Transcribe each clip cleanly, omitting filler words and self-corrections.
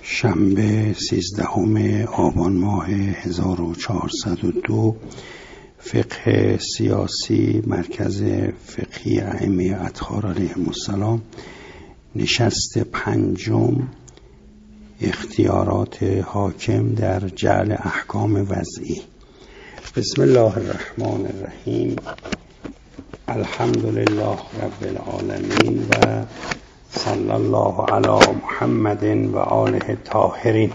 شنبه 13 آبان ماه 1402 فقه سیاسی مرکز فقهی ائمه اطهار علیهم السلام نشست پنجم اختیارات حاکم در جعل احکام وضعی. بسم الله الرحمن الرحیم. الحمد لله رب العالمین و صلی الله علی محمد و آله الطاهرین.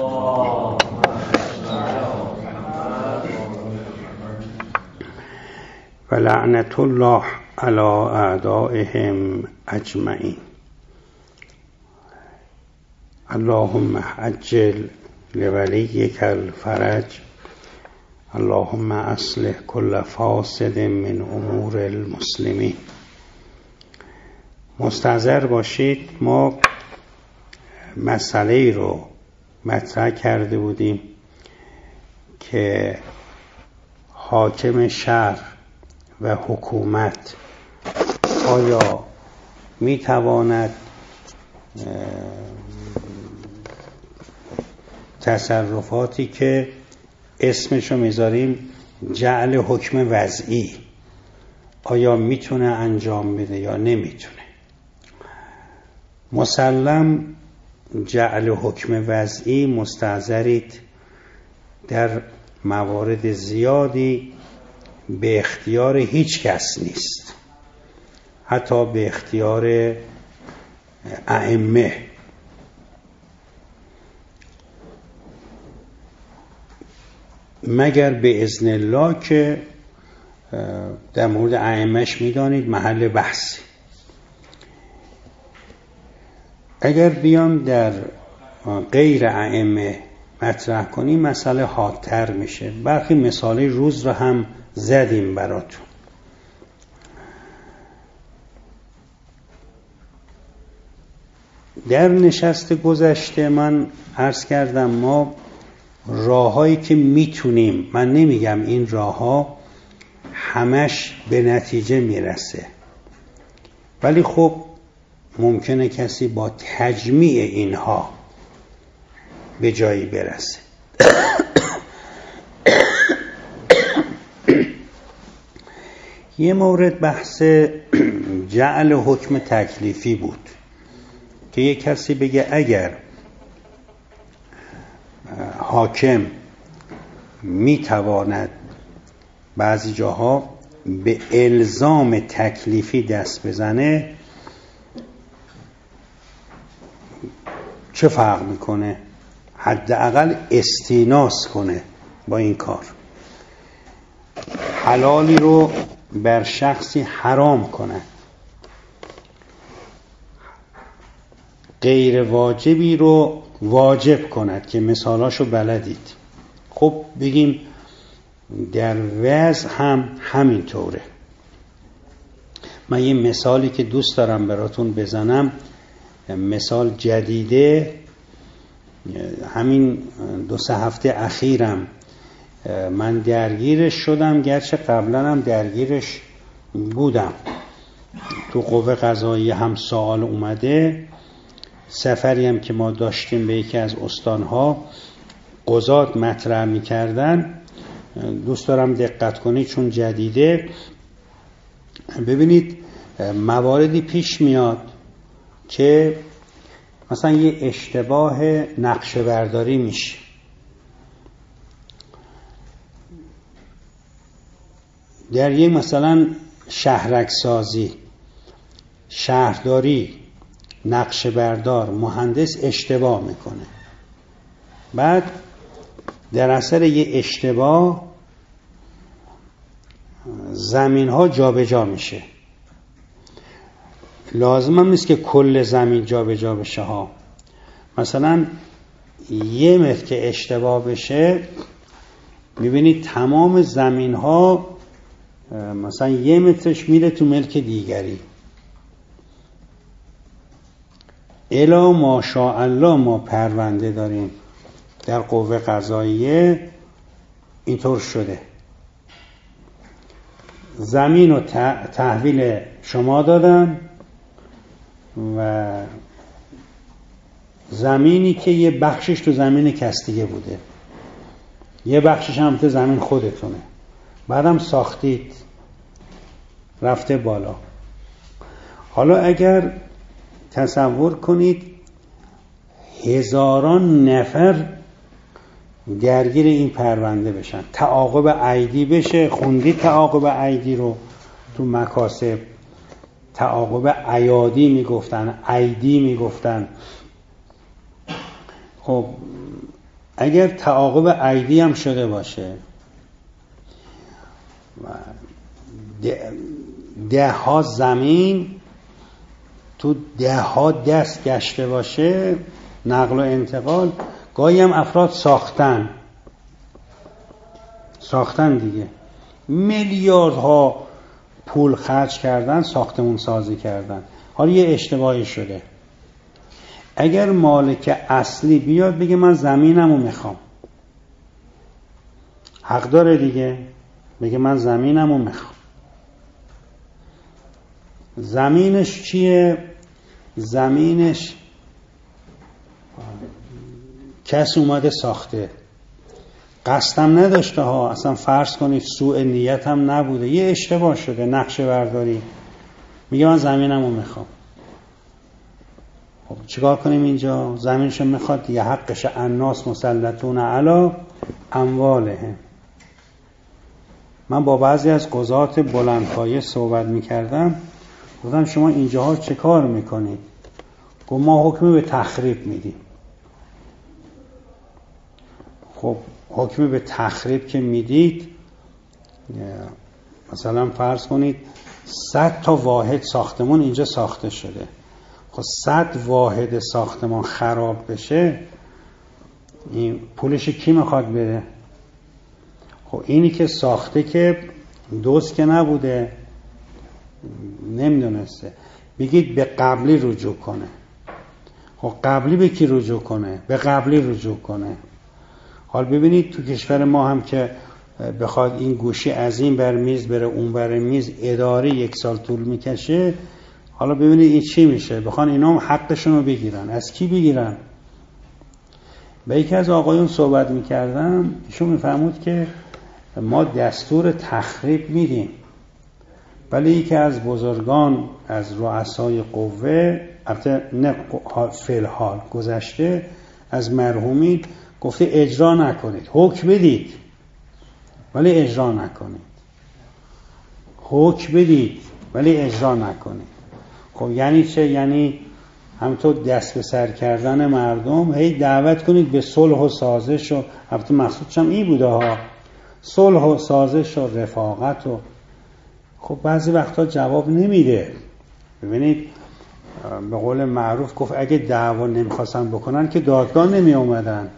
و لعنت الله علی اعدائهم اجمعین. اللهم عجل لولیک الفرج. اللهم اصلح كل فاسد من امور المسلمین. مستحضر باشید، ما مسئله رو مطرح کرده بودیم که حاکم شهر و حکومت آیا میتواند تصرفاتی که اسمشو میذاریم جعل حکم وضعی آیا میتونه انجام بده یا نمیتونه. مسلم جعل حکم وضعی مستحضرید در موارد زیادی به اختیار هیچ کس نیست، حتی به اختیار ائمه. مگر به اذن الله که در مورد ائمه‌اش میدانید محل بحثی. اگر بیام در غیر ائمه مطرح کنیم مسئله حادتر میشه. برخی مثال روز رو هم زدیم براتون. در نشست گذشته من عرض کردم ما راهایی که میتونیم، من نمیگم این راهها همش به نتیجه میرسه، ولی خب ممکنه کسی با تجمیع اینها به جایی برسه. یه مورد بحث جعل حکم تکلیفی بود که یه کسی بگه اگر حاکم میتواند بعضی جاها به الزام تکلیفی دست بزنه چه فرق میکنه؟ حداقل استیناس کنه با این کار. حلالی رو بر شخصی حرام کنه، غیر واجبی رو واجب کند که مثالاشو بلدید. خب بگیم در وضع هم همینطوره. من یه مثالی که دوست دارم براتون بزنم، مثال جدیده، همین 2-3 هفته اخیرم من درگیرش شدم، گرچه قبلا هم درگیرش بودم. تو قوه قضاییه هم سوال اومده. سفری هم که ما داشتیم به یکی از استانها قضات مطرح می‌کردن. دوست دارم دقت کنید چون جدیده. ببینید مواردی پیش میاد که مثلا یه اشتباه نقشه برداری میشه. در یه مثلا شهرک سازی، شهرداری، نقشه بردار، مهندس اشتباه میکنه. بعد در اثر یه اشتباه زمین ها جابجا میشه. لازم هم نیست که کل زمین جابجا بشه ها. مثلا 1 متر که اشتباه بشه، میبینید تمام زمین ها مثلا 1 مترش میره تو ملک دیگری. الا ماشاءالله ما پرونده داریم در قوه قضاییه اینطور شده. زمین رو تحویل شما دادن و زمینی که یه بخشش تو زمین کس دیگه بوده، یه بخشش هم تو زمین خودتونه، بعدم ساختید رفته بالا. حالا اگر تصور کنید هزاران نفر درگیر این پرونده بشن، تعاقب عیدی بشه، خوندی تعاقب عیدی رو تو مکاسب، تعاقب عیادی میگفتن، عیدی میگفتن. خب اگر تعاقب عیدی هم شده باشه، ده ها زمین تو ده ها دست گشته باشه، نقل و انتقال، گاهی هم افراد ساختن دیگه، میلیاردها پول خرج کردن، ساختمون سازی کردن. حالا یه اشتباهی شده، اگر مالک اصلی بیاد بگه من زمینمو میخوام، حق داره دیگه، بگه من زمینمو میخوام. زمینش چیه؟ زمینش کسی اومده ساخته، قصدم نداشته ها، اصلا فرض کنید سوء نیت هم نبوده، یه اشتباه شده، نقشه برداری، میگه من زمینمو میخوام. خب چیکار کنیم اینجا؟ زمینشو میخواد دیگه، حقش الناس مسلطون علی اموالهم. من با بعضی از قضات بلندپایه صحبت میکردم، گفتم شما اینجاها چه کار میکنید؟ گفت ما حکمی به تخریب میدیم. خب حکمی به تخریب که میدید، مثلا فرض کنید 100 تا واحد ساختمان اینجا ساخته شده، خب 100 واحد ساختمان خراب بشه، این پولش کی میخواد بده؟ خب اینی که ساخته که دوست که نبوده، نمیدونسته، بگید به قبلی رجوع کنه. خب قبلی به کی رجوع کنه؟ به قبلی رجوع کنه. حال ببینید تو کشور ما هم که بخواد این گوشی از این بر میز بره اون بر میز، اداره 1 سال طول میکشه. حالا ببینید این چی میشه؟ بخوان اینا هم حقشون رو بگیرن. از کی بگیرن؟ به یکی از آقایون صحبت میکردم، ایشون میفهمود که ما دستور تخریب میدیم، ولی یکی از بزرگان از رؤسای قوه، البته نه فعل حال، گذشته، از مرحومین گفته اجرا نکنید، حکم بدید ولی اجرا نکنید، حکم بدید ولی اجرا نکنید. خب یعنی چه؟ یعنی همونطور دست به سر کردن مردم، هی دعوت کنید به صلح و سازش، و البته مقصودش هم این بوده ها، صلح و سازش و رفاقت. و خب بعضی وقتا جواب نمیده. ببینید به قول معروف گفت اگه دعوا نمیخواستن بکنن که دادگاه نمی اومدن،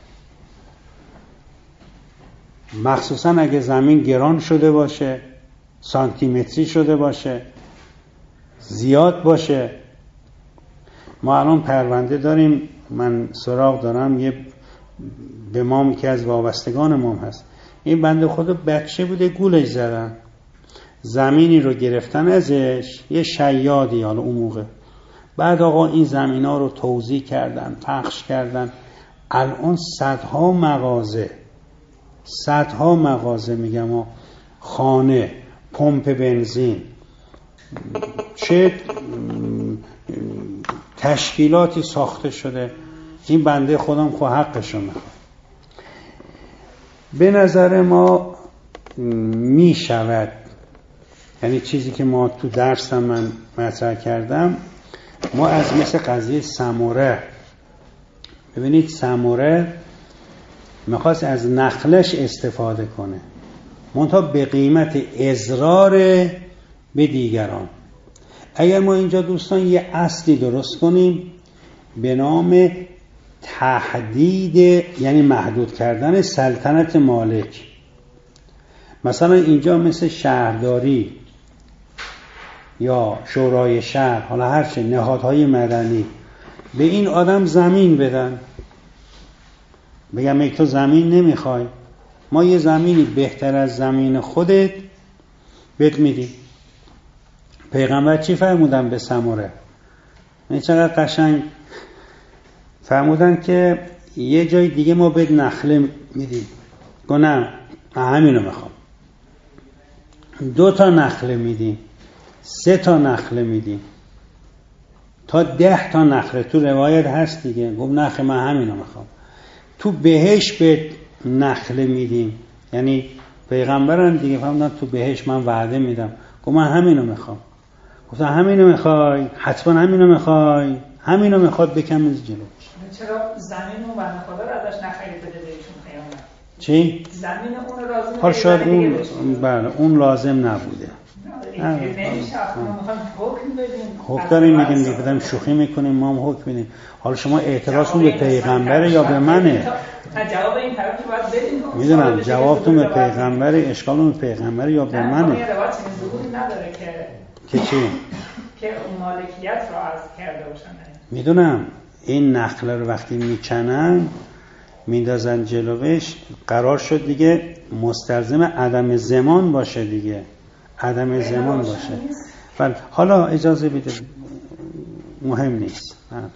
مخصوصا اگه زمین گران شده باشه، سانتیمتری شده باشه، زیاد باشه. ما الان پرونده داریم، من سراغ دارم، یه به ما که از وابستگان ما هست، این بنده خدا بچه بوده، گولش زدن، زمینی رو گرفتن ازش، یه شیادی حالا اون موقع، بعد آقا این زمین ها رو توزیع کردن، پخش کردن، الان صدها مغازه میگم، خانه، پمپ بنزین، چه تشکیلاتی ساخته شده. این بنده خودم خود حقشو میخواد. به نظر ما میشود، یعنی چیزی که ما تو درسم من مطرح کردم، ما از مثل قضیه سموره، ببینید سموره میخواست از نخلش استفاده کنه، منتها به قیمت اضرار به دیگران. اگر ما اینجا دوستان یه اصلی درست کنیم به نام تحدید، یعنی محدود کردن سلطنت مالک، مثلا اینجا مثل شهرداری یا شورای شهر، حالا هرچه نهادهای مدنی، به این آدم زمین بدن، بگم ای تو زمین نمیخوای، ما یه زمینی بهتر از زمین خودت بهت میدیم. پیغمبر چی فرمودن به سموره؟ این چقدر قشنگ فرمودن که یه جای دیگه ما بهت نخله میدیم. نه همینو میخوام. 2 تا نخله میدیم، 3 تا نخله میدیم، تا 10 تا نخله. تو روایت هست دیگه. گفت نخله من همینو میخوام. تو بهشت به نخله میدیم، یعنی پیغمبران دیگه فهمیدن تو بهشت من وعده میدم. گفت من همینو میخوام. گفتن همینو میخوای؟ حتما همینو میخوای؟ همینو میخواد بکن از جلوش. چرا زمین اون بنده خدا رو ازش نخرید بده بهشون خیانت؟ چی؟ زمین اون رو لازم حال شاید اون لازم نبوده. نمیشه حکم بدیم. حکم داریم میگیم دیگه، بدیم شوخی میکنیم، ما هم حکم بدیم. حالا شما اعتراضتون به پیغمبره یا به منه؟ جواب این طرف باید بدیم. میدونم جوابتون به پیغمبره، اشکالتون به پیغمبره یا به منه؟ یه روایت ظهوری نداره که چی؟ که اون مالکیت رو عرض کرده باشن. میدونم این نخله رو وقتی میکنن میندازن جلوش، قرار شد دیگه مستلزم عدم زمان باشه دیگه، عدم زمان باشه. ولی حالا اجازه بده، مهم نیست.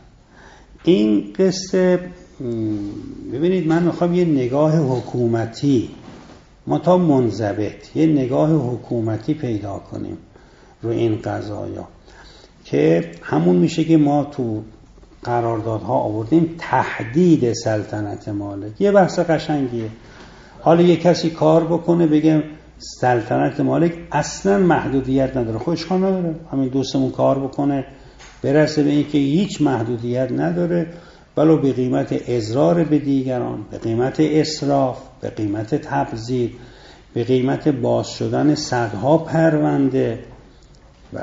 این قصه ببینید، من میخوام یه نگاه حکومتی متا منضبط، یه نگاه حکومتی پیدا کنیم رو این قضایا، که همون میشه که ما تو قراردادها آوردیم تهدید سلطنت مالک. یه بحث قشنگیه. حالا یه کسی کار بکنه بگه سلطنت مالک اصلا محدودیت نداره، خودش کار نداره، همین دوستمون کار بکنه برسه به این که هیچ محدودیت نداره، ولو به قیمت اضرار به دیگران، به قیمت اسراف، به قیمت تبذیر، به قیمت باز شدن صدها پرونده و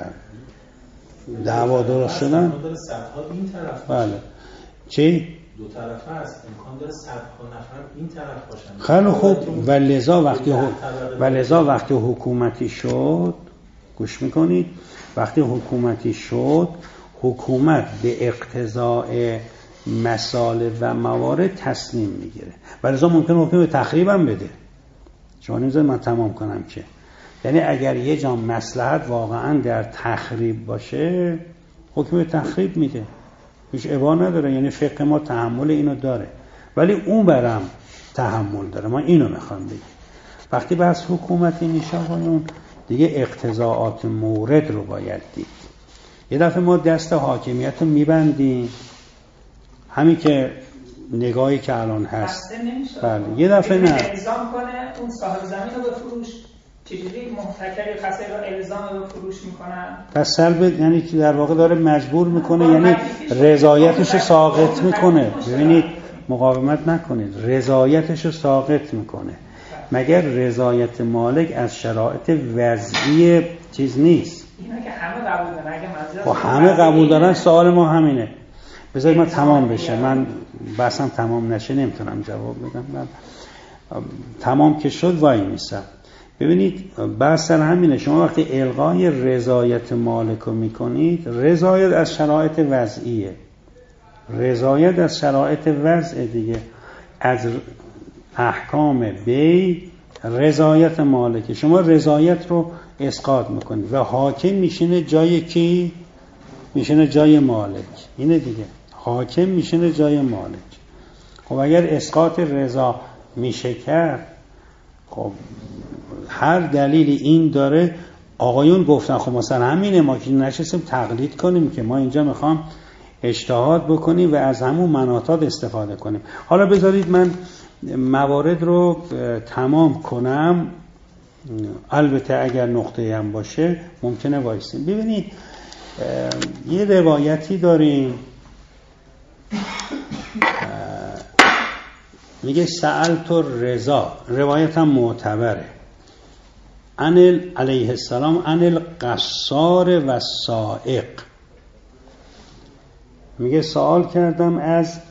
دعوا درست شدن. امکان داره صدها این طرف باشه. بله. چی؟ دو طرفه است. امکان داره صدها نفر این طرف باشن. خیلی خوب. و لذا وقتی حکومتی شد، گوش میکنید، وقتی حکومتی شد، حکومت به اقتضاء مسائل و موارد تصمیم میگیره. و لذا ممکنه حکم به تخریب هم بده. شما نمیذارید من تمام کنم که، یعنی اگر یه جا مصلحت واقعا در تخریب باشه، حکم به تخریب میده، هیچ ابا نداره. یعنی فقه ما تحمل اینو داره، ولی اون برم تحمل داره. ما اینو میخوام بگیم. وقتی بحث حکومتی میشه اون دیگه اقتضاعات مورد رو باید دید. یه دفعه ما دست حاکمیت رو میبندیم، همین که نگاهی که الان هست. بله. یه دفعه نه الزام کنه اون صاحب زمین رو بفروش، چجوری محتکر خسیر رو الزام به فروش میکنن؟ پس سلب، یعنی که در واقع داره مجبور میکنه، یعنی رضایتش رو ساقط میکنه. ببینید، مقاومت نکنید، رضایتش رو ساقط میکنه. مگر رضایت مالک از شرایط وضعی چیز نیست؟ اینا که همه قبول دارن. اگه خب همه قبول دارن، سوال ما همینه. بذارید من تمام بشه، من بحثم تمام نشه نمیتونم جواب بدم. من تمام که شد وای میسم. ببینید بحث همینه. شما وقتی الغای رضایت مالک رو میکنید، رضایت از شرایط وضعیه، رضایت از شرایط وضع دیگه، از احکام بی رضایت مالک. شما رضایت رو اسقاط میکنید و حاکم میشینه جای کی؟ میشینه جای مالک. اینه دیگه، حاکم میشینه جای مالک. خب اگر اسقاط رضا میشه کرد، خب هر دلیلی این داره. آقایون گفتن خب مثلا همینه، ما که نشستیم تقلید کنیم که، ما اینجا میخوام اجتهاد بکنیم و از همون مناطات استفاده کنیم. حالا بذارید من موارد رو تمام کنم، البته اگر نقطه هم باشه ممکنه وایسیم. ببینید یه روایتی داریم میگه سألت الرضا، روایت هم معتبره، علیه السلام عن القصار و السائق. میگه سوال کردم از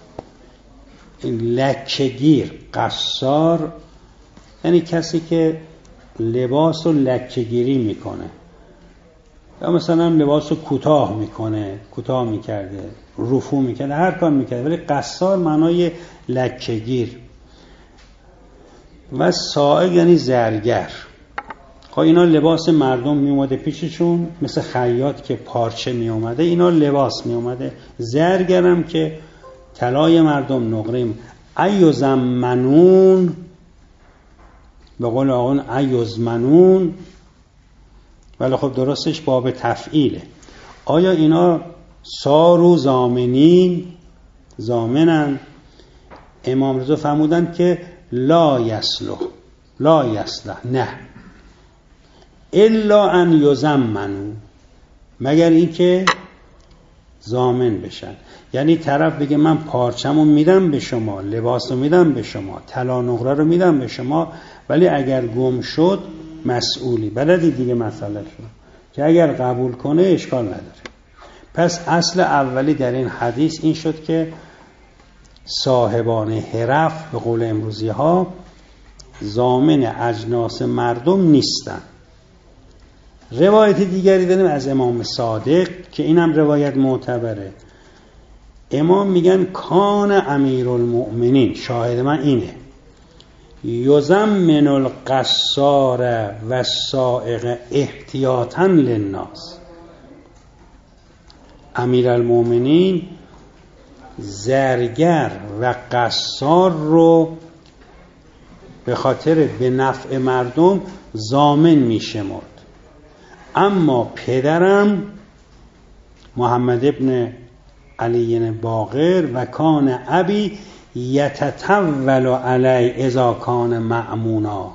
لکه‌گیر. قصار یعنی کسی که لباس رو لکه‌گیری میکنه، یا مثلا لباس رو کوتاه میکنه، کوتاه میکرده، رفو میکرده، هر کار میکرده، ولی قصار معنای لکه‌گیر. و سائق یعنی زرگر. خب اینا لباس مردم میومده پیششون، مثل خیاط که پارچه میومده، اینا لباس میومده. زرگرم که طلای مردم نقره ایزمنون، به قول آقایون ایزمنون، ولی خب درستش باب تفعیله. آیا اینا سارو زامنین، زامنن؟ امام رضا فرمودن که لا یصلح نه الا ان یزمنون، مگر این که ضامن بشن. یعنی طرف بگه من پارچمو میدم به شما، لباسو میدم به شما، طلا نقره رو میدم به شما، ولی اگر گم شد مسئولی. بلدی دیگه مسئله شد که اگر قبول کنه اشکال نداره. پس اصل اولی در این حدیث این شد که صاحبان حرف به قول امروزی ها ضامن اجناس مردم نیستن. روایت دیگری داریم از امام صادق که اینم روایت معتبره. امام میگن کان امیرالمؤمنین، شاهد من اینه، یزمن القصار و السائق احتیاطا للناس. امیرالمؤمنین زرگر و قصار رو به خاطر به نفع مردم ضامن میشمرد. اما پدرم محمد ابن علی باقر و کان ابی یتطول علی اذا کان مأمونا،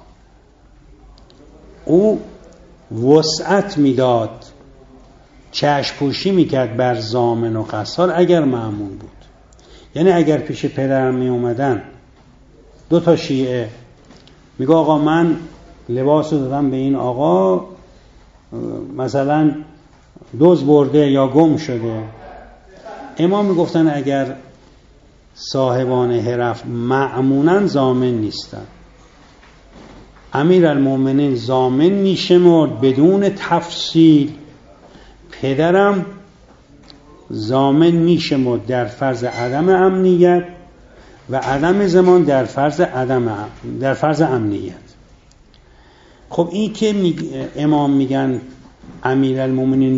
او وسعت میداد، چشم پوشی میکرد بر ضامن و قصار اگر مأمون بود. یعنی اگر پیش پدرم می اومدن دو تا شیعه، میگه آقا من لباس رو دادم به این آقا، مثلا دزد برده یا گم شده، امام میگفتن اگر صاحبان حرف مأمونن ضامن نیستن. امیرالمؤمنین ضامن میشمرد بدون تفصیل، پدرم ضامن میشمرد در فرض عدم امنیت و عدم زمان در فرض امنیت. خب این که امام میگن امیرالمؤمنین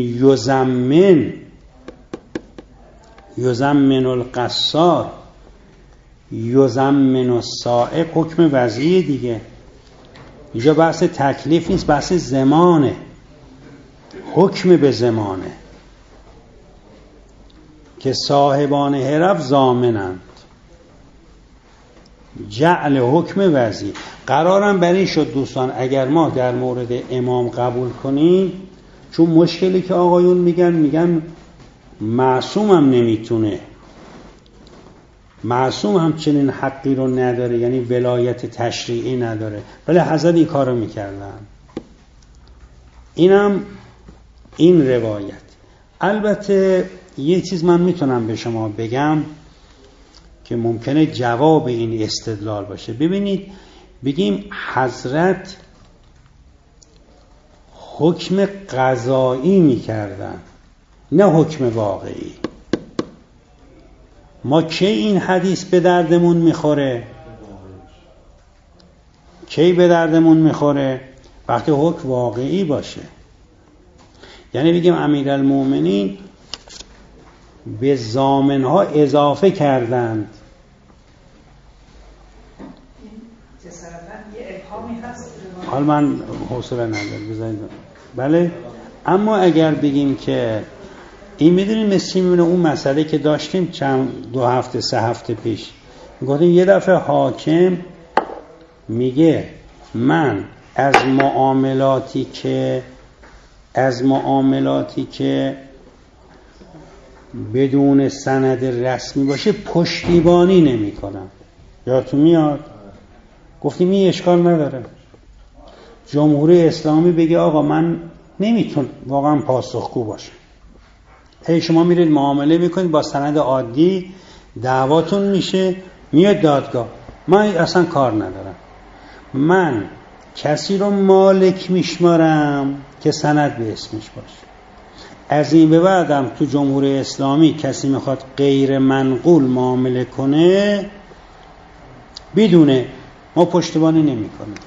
یزمن القصار یزمن السائق، حکم وضعی دیگه. اینجا بحث تکلیف نیست، بحث زمانه، حکم به زمانه که صاحبان حرف ضامنند. جعل حکم وضعی قرارم بر این شد دوستان، اگر ما در مورد امام قبول کنیم، چون مشکلی که آقایون میگن معصوم هم نمیتونه، معصوم هم چنین حقی رو نداره، یعنی ولایت تشریعی نداره، ولی حضرت این کار رو میکردن. اینم این روایت. البته یه چیز من میتونم به شما بگم که ممکنه جواب این استدلال باشه. ببینید، بگیم حضرت حکم قضایی میکردن نه حکم واقعی. ما کی این حدیث به دردمون میخوره؟ کی به دردمون میخوره؟ وقتی حکم واقعی باشه. یعنی بگیم امیرالمؤمنین به ضامنها اضافه کردند. حال من حوصله ندارم بذارید. بله، اما اگر بگیم که این میدونیم مثل میمونه اون مسئله که داشتیم دو هفته سه هفته پیش، گفتیم یه دفعه حاکم میگه من از معاملاتی که بدون سند رسمی باشه پشتیبانی نمی کنم. یادتون میاد؟ گفتیم این اشکال نداره. جمهوری اسلامی بگه آقا من نمیتون واقعا پاسخگو باشه. شما میرید معامله میکنید با سند عادی، دعواتون میشه، میاد دادگاه، من اصلا کار ندارم، من کسی رو مالک میشمارم که سند به اسمش باشه. از این به بعدم تو جمهوری اسلامی کسی میخواد غیر منقول معامله کنه، بدونه ما پشتیبانی نمی کنیم.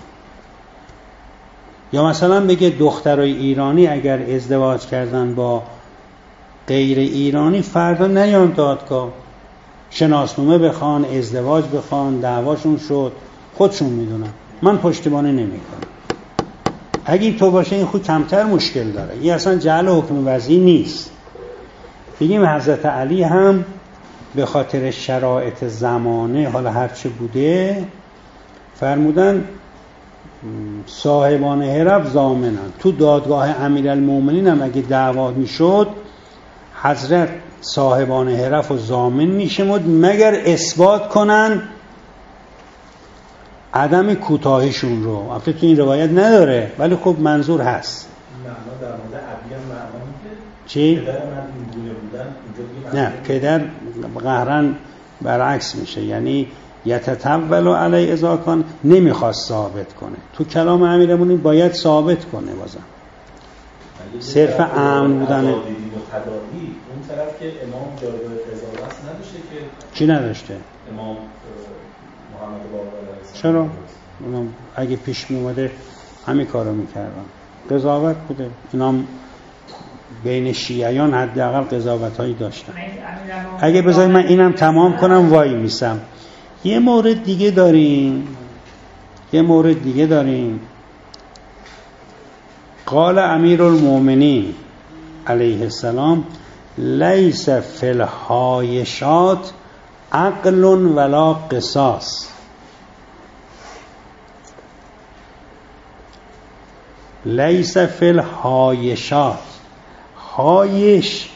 یا مثلا بگه دخترای ایرانی اگر ازدواج کردن با غیر ایرانی فردا نیان دادگاه، شناسنامه بخوان، ازدواج بخوان، دعواشون شد، خودشون میدونن، من پشتیبانی نمیکنم. اگه تو باشه این خود کمتر مشکل داره، این اصلا جعل حکم وضعی نیست. بگیم حضرت علی هم به خاطر شرایط زمانه حالا هرچه بوده فرمودن صاحبان حرف ضامنن. تو دادگاه امیرالمومنین هم اگه دعوا میشد حضرت صاحبان حرف و ضامن میشمود مگر اثبات کنن عدم کوتاهیشون رو. البته تو این روایت نداره ولی خب منظور هست. معنا در مورد ابی هم معنا که چی؟ پدر من این گونه بودن اینجا نه، پدر قهرن برعکس میشه، یعنی یتطول علی اذا کان، نمیخواست ثابت کنه. تو کلام امیرالمومنین باید ثابت کنه. بازم صرف امن بودن اون طرف که امام جایگاه قضاوت نداشته که چی نداشته؟ امام محمد باقر علیه چرا؟ اگه پیش می اومده همین کارو میکردن. قضاوت بوده. اینا بین شیعیان حداقل قضاوت‌هایی داشتن. اگه بذارید من اینم تمام کنم وای میسم. یه مورد دیگه داریم. قال امیرالمومنین علیه السلام لیس فی الحایشات عقل ولا قصاص. لیس فی الحایشات، حایش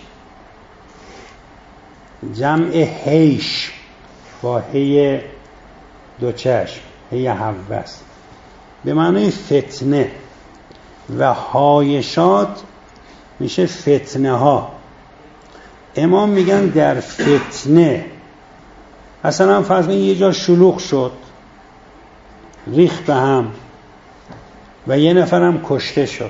جمع هیش با هی دو چشم، هی حوس، به معنی فتنه، و حایشات میشه فتنه ها. امام میگن در فتنه مثلا فرض کنید یه جا شلوغ شد، ریخت به هم و یه نفرم کشته شد.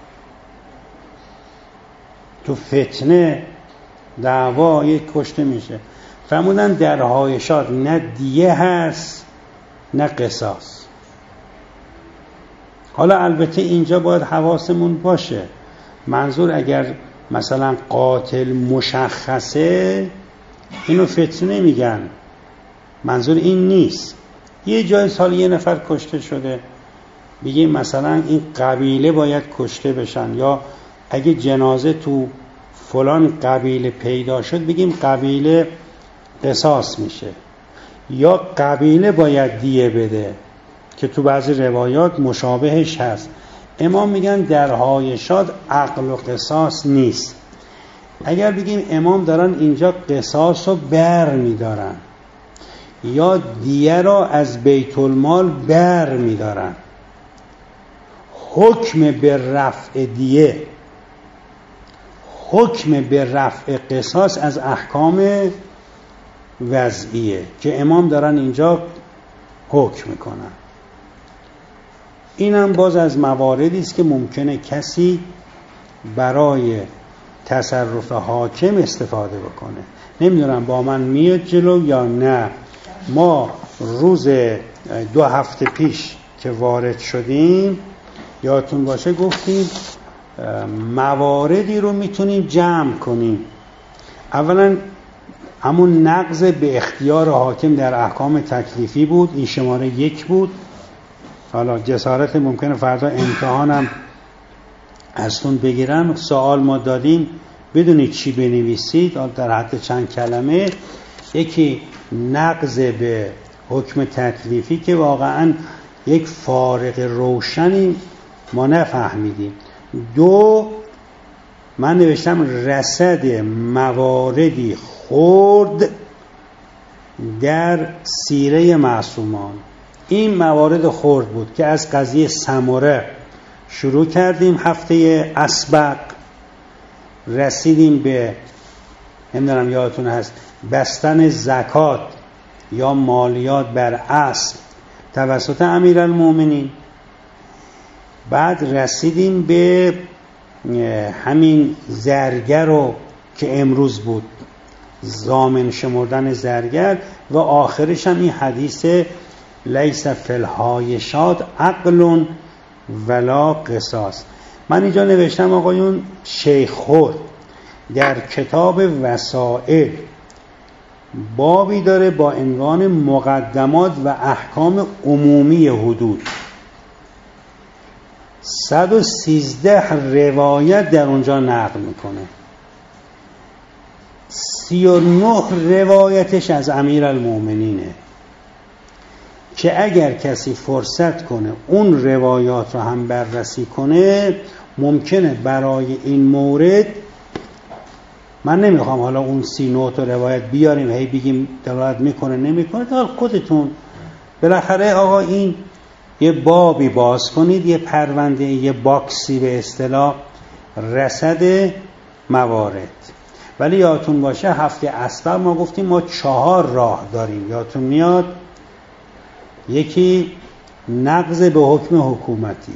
تو فتنه دعوا یک کشته میشه. فرمودن در حایشات نه دیه هست نه قصاص. حالا البته اینجا باید حواسمون باشه، منظور اگر مثلا قاتل مشخصه اینو فتنه میگن، منظور این نیست. یه جای سال یه نفر کشته شده بگیم مثلا این قبیله باید کشته بشن، یا اگه جنازه تو فلان قبیله پیدا شد بگیم قبیله قصاص میشه، یا قبیله باید دیه بده که تو بعضی روایات مشابهش هست. امام میگن در حایشات عقل و قصاص نیست. اگر بگیم امام دارن اینجا قصاص رو بر میدارن یا دیه را از بیت المال بر میدارن، حکم به رفع دیه، حکم به رفع قصاص از احکام وضعیه که امام دارن اینجا حکم میکنن. اینم باز از مواردی است که ممکنه کسی برای تصرف حاکم استفاده بکنه. نمیدونم با من میاد جلو یا نه. ما روز 2 هفته پیش که وارد شدیم یادتون باشه گفتیم مواردی رو میتونیم جمع کنیم. اولا همون نقض به اختیار حاکم در احکام تکلیفی بود، این شماره 1 بود. حالا جسارت ممکنه فردا امتحانم ازتون بگیرم، سوال ما دادیم بدونید چی بنویسید در حد چند کلمه. یکی نقض به حکم تکلیفی که واقعا یک فارق روشنی ما نفهمیدیم. 2 من نوشتم رصد مواردی خرد در سیره معصومان. این موارد خرد بود که از قضیه سمره شروع کردیم هفته اسبق، رسیدیم به نمیدونم یادتون هست بستن زکات یا مالیات بر اسب توسط امیرالمومنین، بعد رسیدیم به همین زرگر رو که امروز بود، ضامن شمردن زرگر، و آخرش هم این حدیث لیس فی الحایشات عقل ولا قصاص. من اینجا نوشتم آقایون شیخ خود در کتاب وسائل بابی داره با عنوان مقدمات و احکام عمومی حدود. 113 روایت در اونجا نقل میکنه. 39 روایتش از امیرالمومنینه که اگر کسی فرصت کنه اون روایات رو هم بررسی کنه ممکنه برای این مورد، من نمیخوام حالا اون 39 تا روایت بیاریم هی بگیم دلالت میکنه نمیکنه، تا خودتون بالاخره آقا این یه بابی باز کنید، یه پرونده، یه باکسی به اصطلاح رصد موارد. ولی یادتون باشه هفته اصلا ما گفتیم ما 4 راه داریم، یادتون میاد؟ یکی نقض به حکم حکومتی،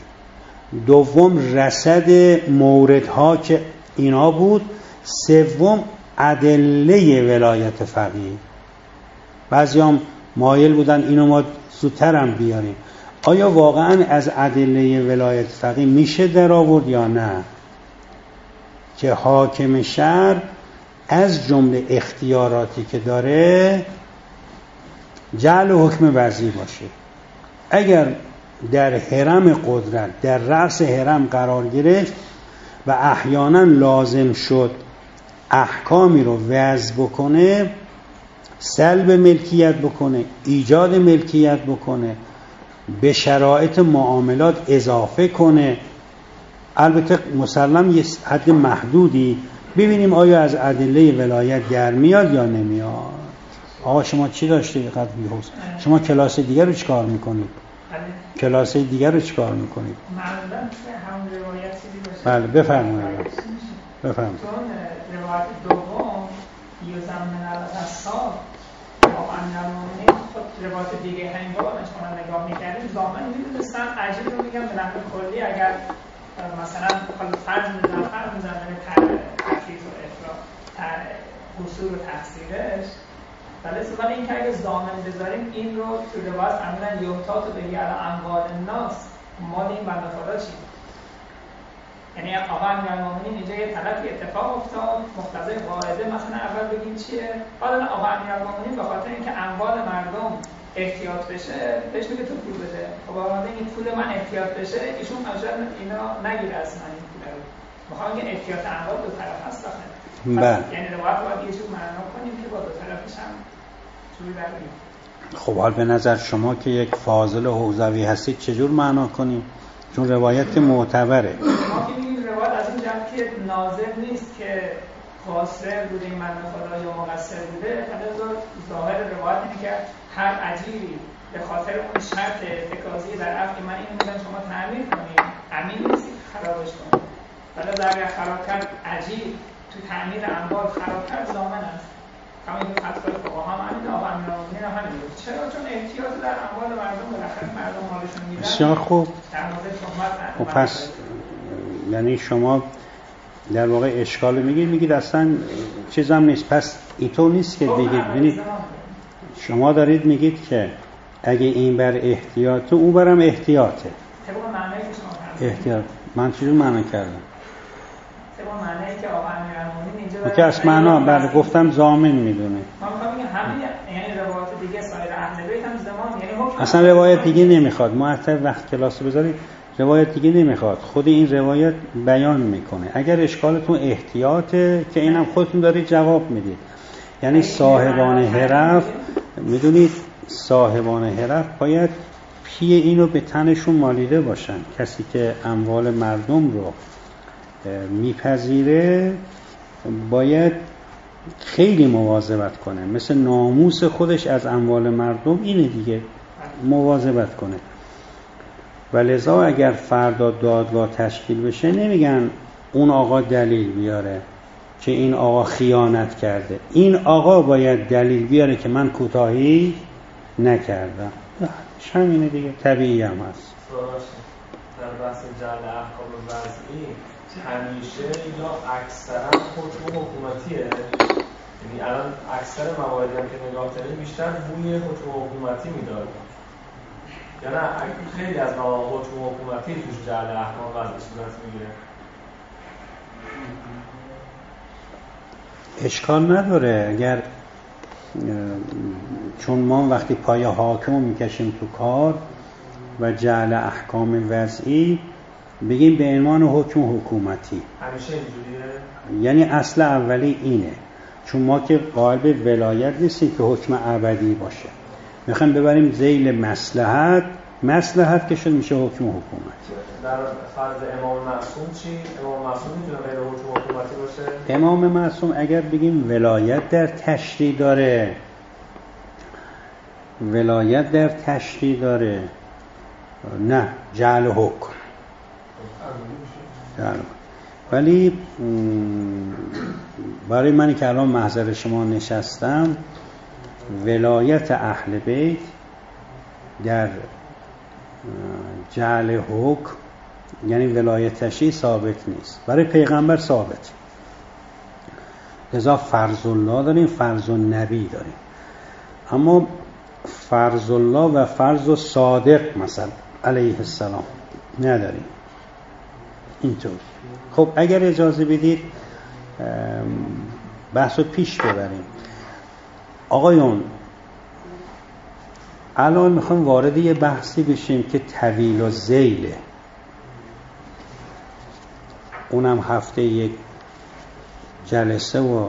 دوم رصد موردها که اینا بود، سوم ادله ولایت فقیه. بعضی هم مایل بودن اینو ما زودتر هم بیاریم. آیا واقعا از ادله ولایت فقیه میشه در آورد یا نه که حاکم شهر از جمله اختیاراتی که داره جعل حکم وضعی باشه؟ اگر در حرم قدرت، در رأس حرم قرار گرفت و احیانا لازم شد احکامی رو وضع بکنه، سلب ملکیت بکنه، ایجاد ملکیت بکنه، به شرایط معاملات اضافه کنه، البته مسلم یه حد محدودی، ببینیم آیا از ادله ولایت در میاد یا نمیاد. آقا شما چی داشته اینقدر بی‌حوص؟ شما کلاس دیگر رو چیکار میکنید؟ کلاس دیگر رو چیکار میکنید؟ معمولا همون روایت چیزی باشه. بله بفرمایید. بفرمایید. چون روایت دوم یوزم من الاساس با امیرالمومنین خود روایت دیگه همین بابا شما نگاه میکردیم ضامن میدونستن عجیب رو میگم به نحو کلی اگر مثلا فرض میزنن تفریض و افراط حصول و تفسیرش، ولی این که اگه ضامن بذاریم این رو تو روایت عملا یوتات و بگی الان اموال الناس مال این بنده خدا چی؟ یعنی آقا امیرالمومنین اینجا یه طرفی اتفاق افتاد مقتضی قاعده مثلا اول بگیم چیه؟ حالا آقا امیرالمومنین به خاطر اینکه اموال مردم احتیاط بشه بهش میگه تو پول بده. خب آقا این پول من احتیاط بشه ایشون اجازه اینا نگیره از من این پول رو. میخوام که احتیاط اموال دو طرف هست داخل. یعنی روایت باید یه جور معنا کنیم که با دو طرفش هم جوری بریم. خب حال به نظر شما که یک فاضل حوزوی هستید چجور معنا کنیم؟ چون روایت معتبره. ما که میگیم روایت از این جهت که ناظر نیست که قاصر بوده این بنده خدا یا مقصر بوده، حالا ظاهر روایت اینه که هر اجیری به خاطر اون شرط ارتکازی در عقد من اینو میگم شما تعمیر کنید، امین نیست خرابش کنید. ولی اگر خراب کرد اجیر تو تعمیر اموال خراب کرد ضامن است. همین که فتوای فقها هم همین آقا امیرالمومنین هم همین بود. چرا؟ چون احتیاط در اموال مردم بالاخره مردم مالشون میدن. بسیار خوب. در مورد تهمت پس یعنی شما در واقع اشکال میگید اصلا چیزم نیست. پس اینطور نیست که بگید ببینید شما دارید میگید که اگه این بر احتیاطه اون برم احتیاطه. طبق معنی که شما فرمودید. احتیاط من چجور معنی کردم؟ طبق معنی که آقا امیرالمومنین اینجا که از معنا بعد گفتم ضامن میدونه. من میگم همین یعنی روایت دیگه سایر اهل بیت هم زمان یعنی حکم اصلا روایت دیگه نمیخواد. ما حتی وقت کلاس بذارید روایت دیگه نمیخواد. خود این روایت بیان میکنه. اگر اشکالتون احتیاطه که اینم خودتون دارید جواب میدید. یعنی صاحبان حرف میدونید صاحبان حرف باید پی اینو به تنشون مالیده باشن. کسی که اموال مردم رو میپذیره باید خیلی مواظبت کنه، مثل ناموس خودش از اموال مردم اینه دیگه، مواظبت کنه. و لذا اگر فردا دادگاه تشکیل بشه نمیگن اون آقا دلیل بیاره که این آقا خیانت کرده، این آقا باید دلیل بیاره که من کوتاهی نکردم. همینه دیگه، طبیعی هم هست. در بحث جعل احکام وضعی همیشه یا اکثرا حکم حکومتیه، یعنی الان اکثر مواردی هم که نگاه کنیم بیشتر بوی حکم حکومتی میداره، یا نه خیلی از حکم حکومتی توش جعل احکام وضعی صورت میگیره؟ اشکال نداره. اگر چون ما وقتی پای حاکم میکشیم تو کار و جعل احکام وضعی بگیم به عنوان حکم حکومتی. همیشه اینجوریه؟ یعنی اصل اولی اینه، چون ما که قائل به ولایت نیستیم که حکم ابدی باشه، میخوایم ببریم ذیل مصلحت که شد میشه حکم حکومت. در فرض امام معصوم چی؟ امام معصوم میتونه غیر حکم حکومتی باشه؟ امام معصوم اگر بگیم ولایت در تشریع داره نه جعل حکم. ولی برای منی که الان محضر شما نشستم، ولایت اهل بیت در جعل حکم یعنی ولایت تشریع ثابت نیست، برای پیغمبر ثابت. لذا فرض الله داریم، فرض النبی داریم، اما فرض الله و فرض صادق مثلا علیه السلام نداریم. اینطور. خب اگر اجازه بدید بحثو پیش ببریم. آقایون الان میخوایم وارد یه بحثی بشیم که طویل و ذیله، اونم هفته یک جلسه و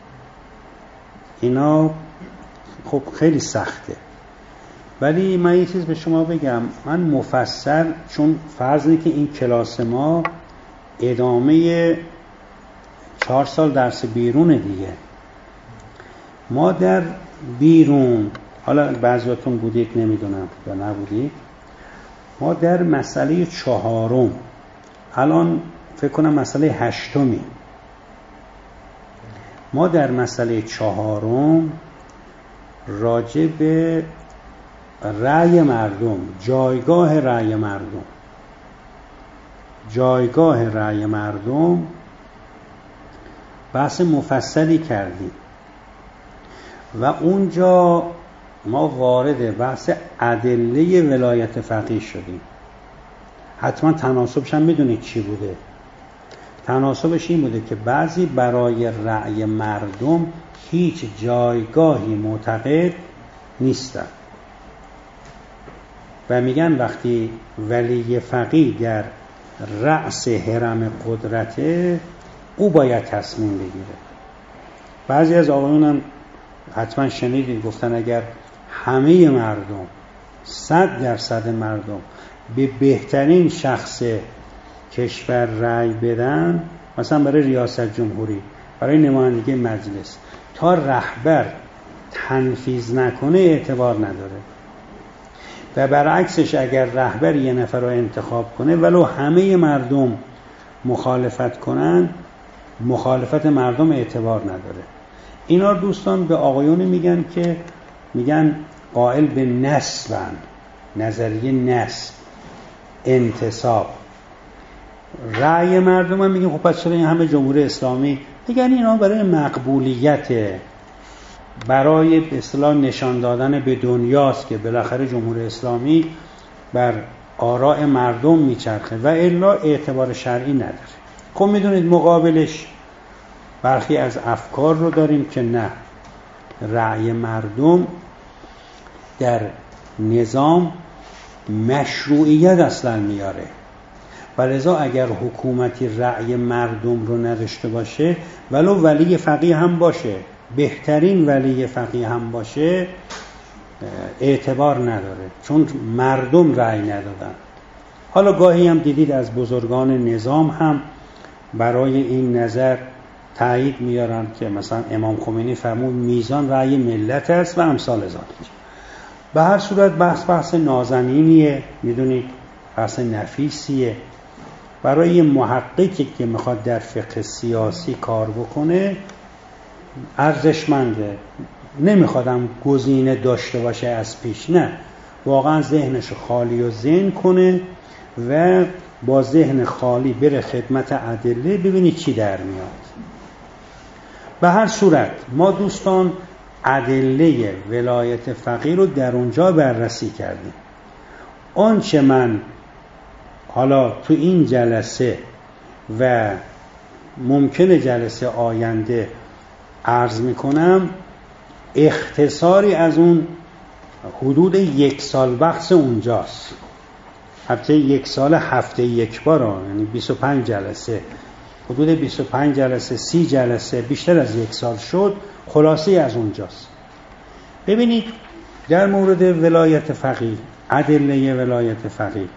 اینا خب خیلی سخته. ولی من یه چیز به شما بگم، من مفصل، چون فرض اینه که این کلاس ما ادامه 4 سال درس بیرونه دیگه، ما در بیرون، حالا بعضیاتون بودید نمیدونم یا نبودید، ما در مسئله 4، الان فکر کنم مسئله 8، ما در مسئله 4 راجع به رأی مردم، جایگاه رأی مردم بحث مفصلی کردیم و اونجا ما وارد بحث ادله ولایت فقیه شدیم. حتما تناسبش هم میدونید چی بوده. تناسبش این بوده که بعضی برای رأی مردم هیچ جایگاهی معتقد نیستن و میگن وقتی ولی فقیه در رأس هرم قدرته او باید تصمیم بگیره. بعضی از آقایون هم حتما شنیدید گفتن اگر همه مردم 100% مردم به بهترین شخص کشور رأی بدن، مثلا برای ریاست جمهوری، برای نمایندگی مجلس، تا رهبر تنفیذ نکنه اعتبار نداره. و برعکسش اگر رهبر یه نفر رو انتخاب کنه ولو همه مردم مخالفت کنن، مخالفت مردم اعتبار نداره. اینا دوستان به آقایون میگن که میگن قائل به نسبن، نظریه نسب، انتصاب. رأی مردم هم میگن خب پس چرا این همه جمهوری اسلامی؟ میگن اینا برای مقبولیت، برای به اصطلاح نشان دادن به دنیاست که بالاخره جمهوری اسلامی بر آراء مردم میچرخه و الا اعتبار شرعی نداره. خب میدونید مقابلش برخی از افکار رو داریم که نه، رأی مردم در نظام مشروعیت اصلا میاره و لذا اگر حکومتی رأی مردم رو نداشته باشه، ولو ولی فقیه هم باشه، بهترین ولی فقیه هم باشه، اعتبار نداره، چون مردم رأی ندادن. حالا گاهی هم دیدید از بزرگان نظام هم برای این نظر تایید میارن که مثلا امام خمینی فرمود میزان رأی ملت است و امثال ذالک. به هر صورت بحث نازنینیه، میدونید بحث نفیسیه. برای یه محققی که میخواد در فقه سیاسی کار بکنه ارزشمنده، نمیخوادم گزینه داشته باشه از پیش، نه، واقعا ذهنش خالی و ذهن کنه و با ذهن خالی بره خدمت ادله، ببینید چی در میاد. به هر صورت ما دوستان ادله ولایت فقیه رو در اونجا بررسی کردیم. آنچه من حالا تو این جلسه و ممکنه جلسه آینده عرض میکنم اختصاری از اون حدود 1 سال بحث اونجاست. هفته 1 سال هفته 1 بار، یعنی 25 جلسه، حدود 25 جلسه 30 جلسه، بیشتر از 1 سال شد. خلاصه از اونجاست. ببینید در مورد ولایت فقیه، ادله ولایت فقیه،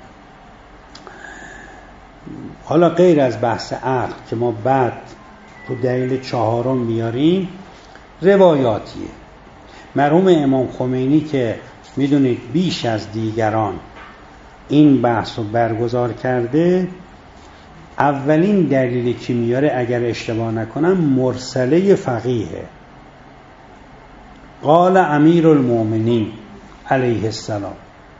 حالا غیر از بحث عقل که ما بعد تو دلیل 4 میاریم، روایاتیه. مرحوم امام خمینی که میدونید بیش از دیگران این بحث رو برگزار کرده، اولین دلیلی که میاره اگر اشتباه نکنم مرسله فقیه. قال امیر المؤمنین علیه السلام،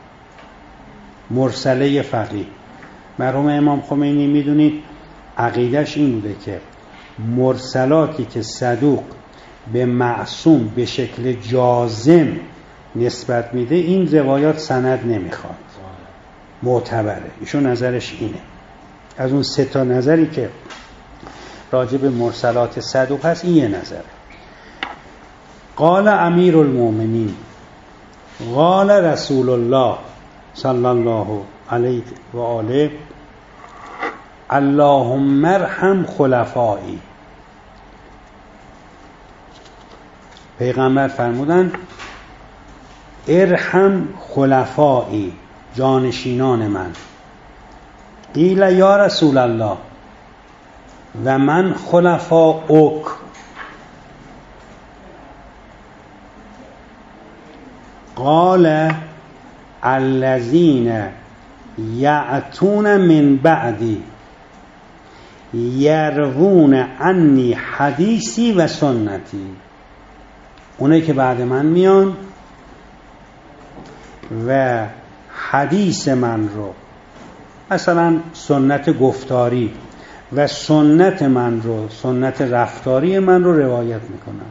مرسله فقیه. مرحوم امام خمینی میدونید عقیدش این بوده که مرسلاتی که صدوق به معصوم به شکل جازم نسبت میده، این روایات سند نمیخواد، معتبره. ایشون نظرش اینه. از اون 3 نظری که راجع به مرسلات صدوق هست، این یه نظره. قال امیر المؤمنین قال رسول الله صلی الله علیه و آله اللهم ارحم خلفایی. پیغمبر فرمودن ارحم خلفایی، جانشینان من. قیل یا رسول الله و من خلفاؤک. قال الذین یأتون من بعدی یروون عنی حدیثی و سنتی. اونایی که بعد من میان و حدیث من رو، مثلا سنت گفتاری و سنت من رو، سنت رفتاری من رو روایت میکنن.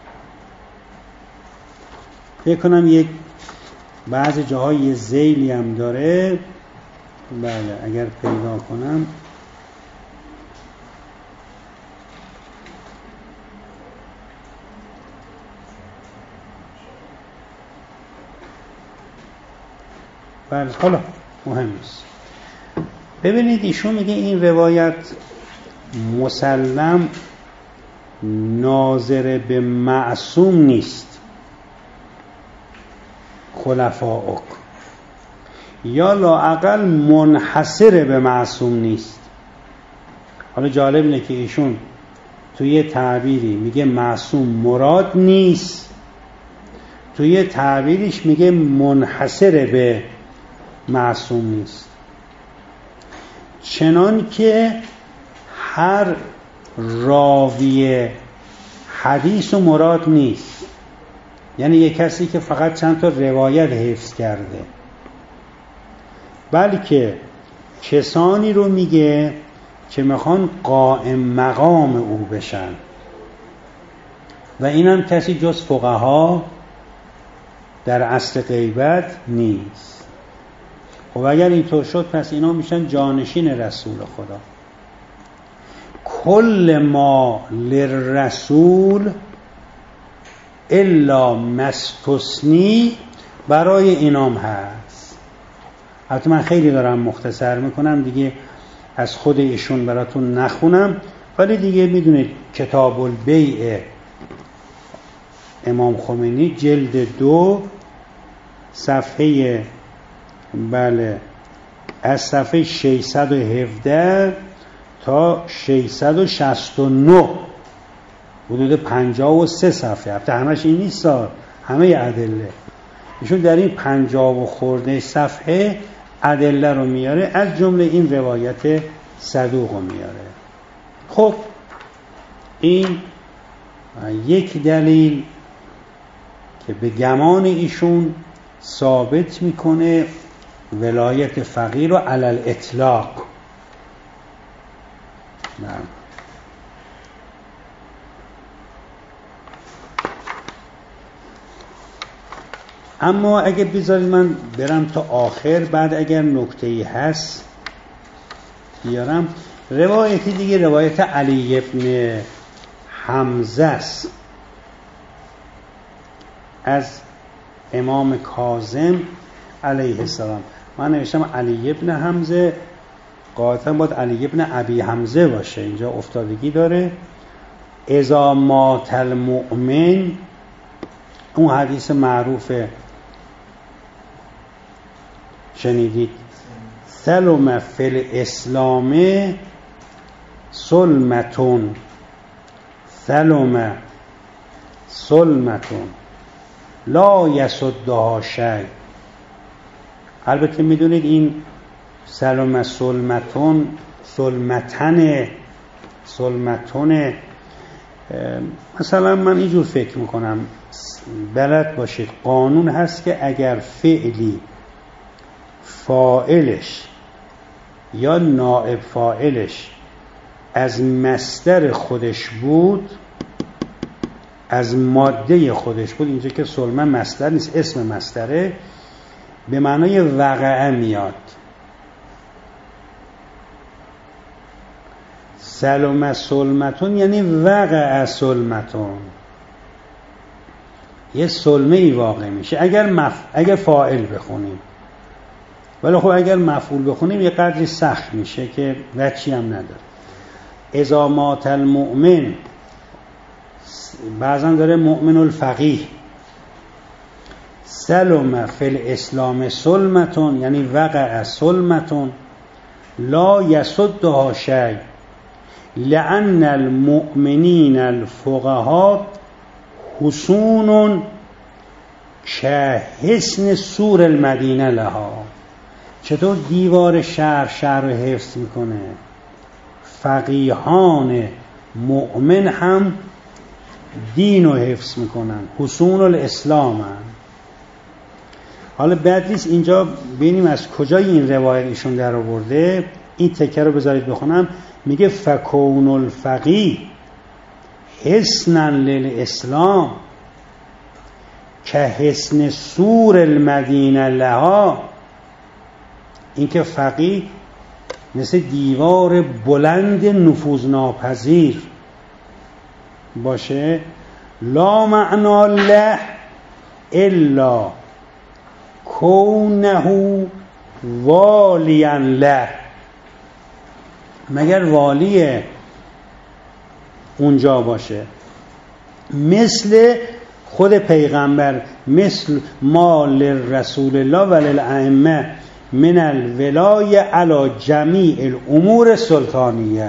فکر کنم یک بعضی جاهای یه ذیلی هم داره. بله اگر پیدا کنم. بله حالا مهم نیست. ببینید ایشون میگه این روایت مسلم ناظر به معصوم نیست، خلفاؤک، یا لااقل منحصر به معصوم نیست. حالا جالب اینه که ایشون توی تعبیری میگه معصوم مراد نیست، توی تعبیرش میگه منحصر به معصوم نیست. چنان که هر راوی حدیث و مراد نیست، یعنی یک کسی که فقط چند تا روایت حفظ کرده، بلکه کسانی رو میگه که میخوان قائم مقام او بشن و اینم کسی جز فقها در اصل غیبت نیست. خب اگر اینطور شد پس اینا میشن جانشین رسول خدا. کل ما للرسول الا مستثنی برای اینام هست. البته من خیلی دارم مختصر میکنم دیگه، از خود ایشون براتون نخونم، ولی دیگه میدونید کتاب البیع امام خمینی جلد 2 صفحه بله از صفحه 617 تا 669 حدود 53 صفحه. البته همش این نیست، همه ادله ایشون در این 50 و خورده صفحه ادله رو میاره، از جمله این روایت صدوق رو میاره. خب این یک دلیل که به گمان ایشون ثابت میکنه ولایت فقیه رو علی الاطلاق. اما اگه بذارید من برم تا آخر، بعد اگر نکته‌ای هست بیارم. روایتی دیگه روایت علی ابن حمزه است. از امام کاظم علیه السلام. من نوشتم علی ابن حمزه، قاطعا باید علی ابن ابی حمزه باشه، اینجا افتادگی داره. اذا مات المؤمن، اون حدیث معروف شنیدید، سلم فی الاسلام سلمتون، سلم سلمتون لا یسدها شیء. البته میدونید این سلم سلمتون، سلمتون مثلا من اینجور فکر میکنم، بلد باشید قانون هست که اگر فعلی فاعلش یا نائب فاعلش از مصدر خودش بود، از ماده خودش بود، اینجا که سلمه مصدر نیست، اسم مصدره، به معنای وقعه میاد. سلم سلمتون یعنی وقع سلمتون، یه سلمه ای واقع میشه اگر فاعل بخونیم. ولی خب اگر مفعول بخونیم یه قدری سخت میشه که وجهی هم نداره. اذا مات المؤمن، بعضا داره مؤمن الفقیه، سلم فی الاسلام سلمتون یعنی وقع سلمتون لا یسدها شیء لأن المؤمنین الفقهاء حصون كحصن سور المدینه لها. چطور دیوار شهر رو حفظ میکنه، فقیهان مؤمن هم دین رو حفظ میکنن، حصون الاسلام هم. حالا بعد نیست اینجا ببینیم از کجای این روایت ایشون در آورده. این تکه رو بذارید بخونم. میگه فکون الفقیه حصنا للاسلام که حصن سور المدینه لها. این که فقیه مثل دیوار بلند نفوذناپذیر باشه. لا معنا له الا کونه والیا له، مگر والی اونجا باشه، مثل خود پیغمبر، مثل ما لرسول الله و للائمه من الولای علی جمیع الامور السلطانیه.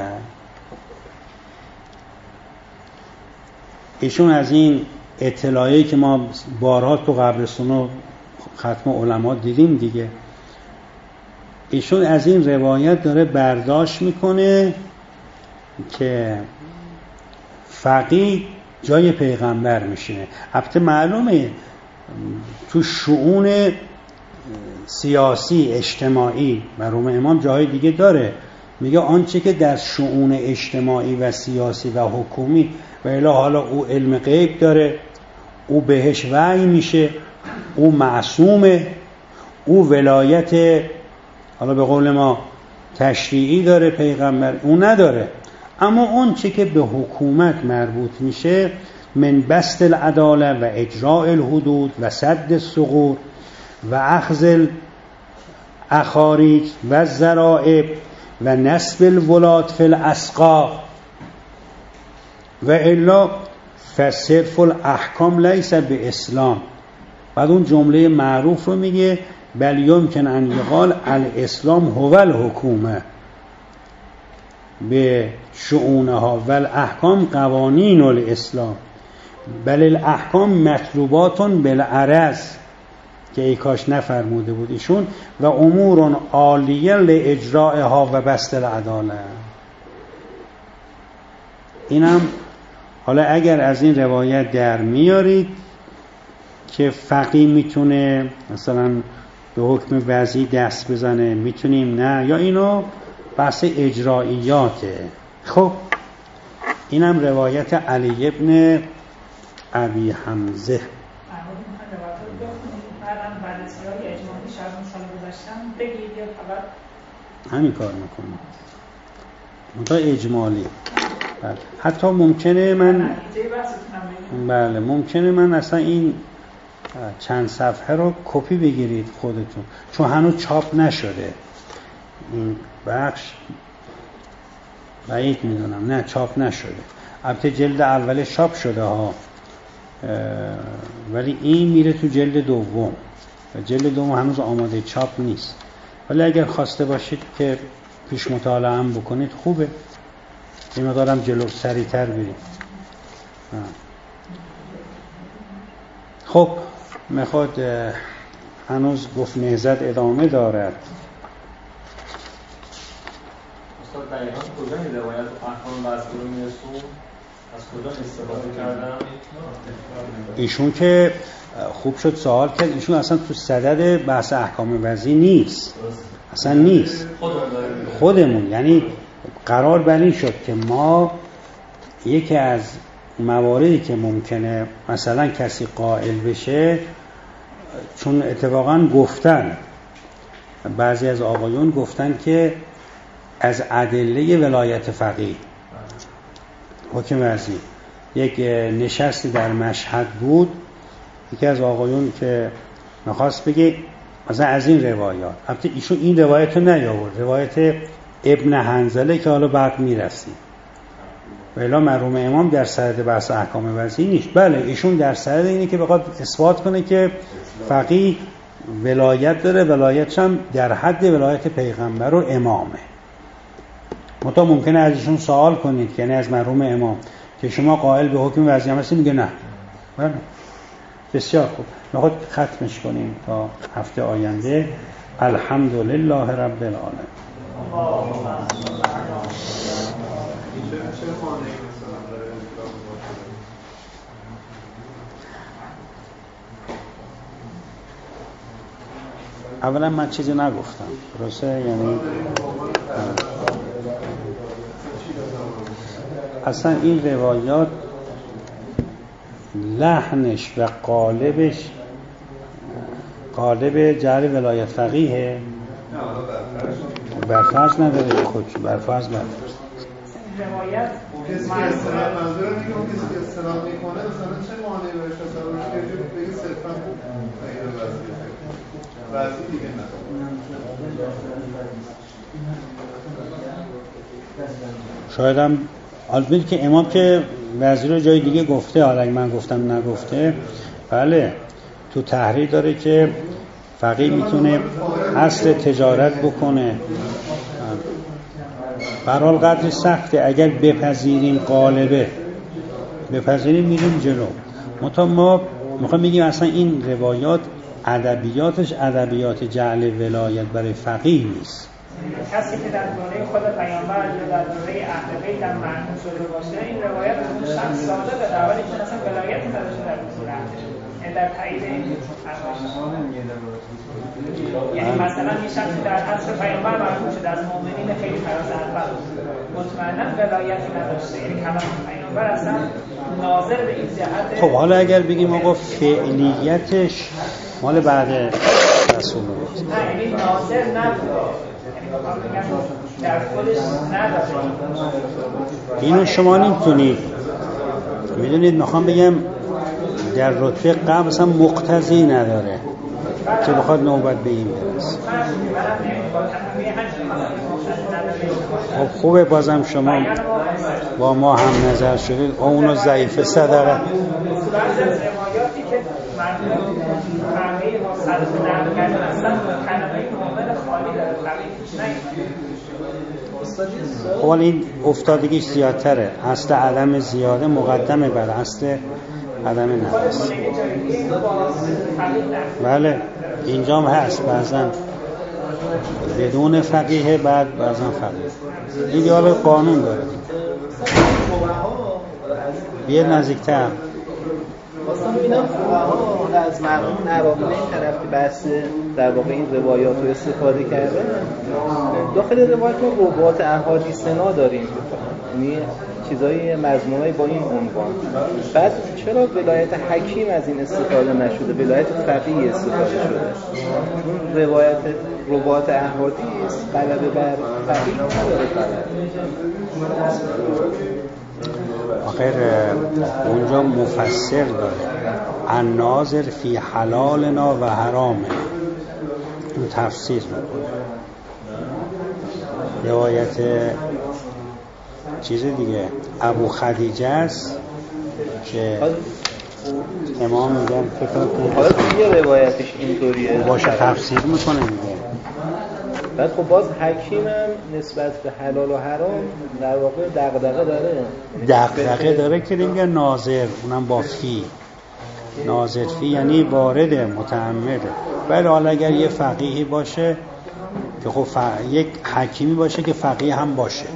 ایشون از این اطلاعی که ما بارها تو قبرستون و ختم علما دیدیم دیگه، ایشون از این روایت داره برداشت میکنه که فقیه جای پیغمبر میشینه. البته معلومه تو شؤون سیاسی اجتماعی مرحوم امام جای دیگه داره، میگه آنچه که در شؤون اجتماعی و سیاسی و حکومی و الی حالا او علم غیب داره، او بهش وحی میشه، او معصومه، او ولایت حالا به قول ما تشریعی داره، پیغمبر او نداره. اما اون چی که به حکومت مربوط میشه، من بسط العداله و اجراء الحدود و سد الثغور و اخذ الاخاریج و الذرائع و نصب الولات فی الاسقاء و الا فصرف الاحکام لیس به اسلام. بعد اون جمله معروف رو میگه بل یمکن ان یقال الاسلام هو الحکومه به شؤونها و الاحکام قوانین الاسلام بل الاحکام مطلوبات بالعرض، که ای کاش نفرموده بود ایشون، و امور عالیه لاجرائها و بسط العداله. اینم حالا اگر از این روایت در میارید که فقیه میتونه مثلا به حکم وضعی دست بزنه، میتونیم نه، یا اینو بحث اجرائیاته. خب اینم روایت علی ابن ابی حمزه. همین کار میکنم منطقه اجمالی. حتی ممکنه من اصلا این چند صفحه رو کپی بگیرید خودتون، چون هنوز چاپ نشده این بخش، بعید میدونم، نه چاپ نشده. البته جلد اول چاپ شده ها، ولی این میره تو جلد دوم و جلد دوم هنوز آماده چاپ نیست. ولی اگر خواسته باشید که پیش مطالعه هم بکنید خوبه، این مقدارم جلو سریعتر بریم. خب میخواد هنوز گفت نهضت ادامه دارد. استاد دقیقاً کجا این روایت احکام وضعی رو میرسون؟ از کجا استفاده کردم؟ ایشون که خوب شد سوال کرد، ایشون اصلا تو صدد بحث احکام وضعی نیست، اصلا نیست. خودمون یعنی قرار بر این شد که ما یکی از مواردی که ممکنه مثلا کسی قائل بشه، چون اتفاقا گفتن بعضی از آقایون گفتن که از ادله ولایت فقیه حکم وضعی، یک نشستی در مشهد بود، یکی از آقایون که میخواست بگه مثلا از این روایات، البته ایشون این روایت رو نیاورد، روایت ابن حنظله که حالا بعد میرسیم، ولی مرحوم امام در سرد بحث احکام وضعی نیست. بله ایشون در سرد اینه که بخواد اثبات کنه که فقیه ولایت داره، ولایتش هم در حد ولایت پیغمبر و امامه. متا ممکنه از ایشون سوال کنید، یعنی از مرحوم امام، که شما قائل به حکم وضعی هم هستید؟ میگه نه. بله بسیار خوب، میخواد ختمش کنیم تا هفته آینده. الحمدلله رب العالمین. اولا من چیزی نگفتم درسته، یعنی اصلا این روایات لحنش و قالبش قالب جعل ولایت فقیه، برفرض نداره خود، برفرض نداره. روایت منظور اینه که اون کسی که استناد میکنه مثلا چه معنی بهش تصور میشه که بگه صرفا غیر وضعی دیگه نه. شاید هم البته که امام که وضعی رو جای دیگه گفته، حالا اگه من گفتم نگفته، بله تو تحریر داره که فقیه میتونه اصل تجارت بکنه. برحال قدر سخته، اگر بپذیریم قالبه، بپذیریم میریم جلو. ما میخوایم بگیم اصلا این روایات ادبیاتش ادبیات جعل ولایت برای فقیه نیست. کسی که در دوره خود پیامبر یا در دوره اهل بیت هم معنی شده باشه، این روایت اون شخص صادقه، در حالی که اصلا ولایتی نداشته در حضور اهل، در تایید این یعنی مثلا این شخصی در عصر پیامبر معلوم شده از مؤمنین خیلی فراز اول، مطمئنا ولایتی نداشته، یعنی کلام پیامبر اصلا ناظر به این جهت. خب حالا اگر بگیم آقا فعلیتش مال بعد رسول الله، نه یعنی ناظر نبوده، در خودش نداره. اینو شما نمیتونید میدونید، میخوام بگم در رتبه قبل اصلا مقتضی نداره که بخواد نوبت به این برسه. خب خوبه بازم شما با ما هم نظر شدید، اونو ضعیف صدره. بعضی از روایاتی که مردم فقیه با صدف نقل کردن اصلا کلمه مؤمن خالی داره، خب این افتادگیش زیادتره، اصل عدم زیاده مقدمه بر اصل عدم نقص. بله اینجا هم هست، بعضا بدون فقیه، بعد بعضا فقیه. این دیال قانون داره. بیاد نزدیکتر. اصلا میبینم فقها از مرحوم نراقله این طرف بحث در واقع این روایات رو استفاده کرده. داخل روایات ما رباط احادیثنا داریم، یعنی چیزای مضمونای با این عنوان. بعد چرا ولایت حکیم از این استفاده نشده، ولایت فقیه استفاده شده؟ چون روایت رباط احادیث غلبه بر فقیه نداره. آخر اونجا مفسر داره، الناظر فی حلالنا و حرامنا. این تفسیر میکنه. روایت چیز دیگه ابو خدیجه است که امام میگن فکر کنم حالا توی روایتش اینطوریه باشه تفسیر میکنه میگه. بعد خب باز حکیم هم نسبت به حلال و حرام در واقع دغدغه داره که میگه ناظر، اونم با فی، ناظر فی یعنی وارد متعمده. ولی حالا اگر یه فقیهی باشه که خب یک حکیمی باشه که فقیه هم باشه،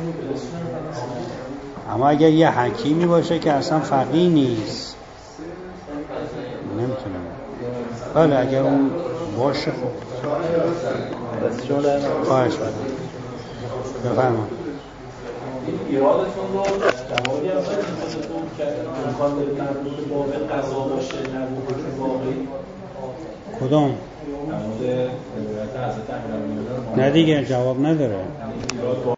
اما اگر یه حکیمی باشه که اصلا فقیه نیست نمیتونه. ولی اگر اون باشه خب خواهش بدم بفرما. ایرادتون رو جوابی هم خودتون که امکان داره مربوط به باب قضا باشه مربوط به واقعی کدام؟ مربوط به حضرت امیرالمومنین نه دیگه جواب نداره.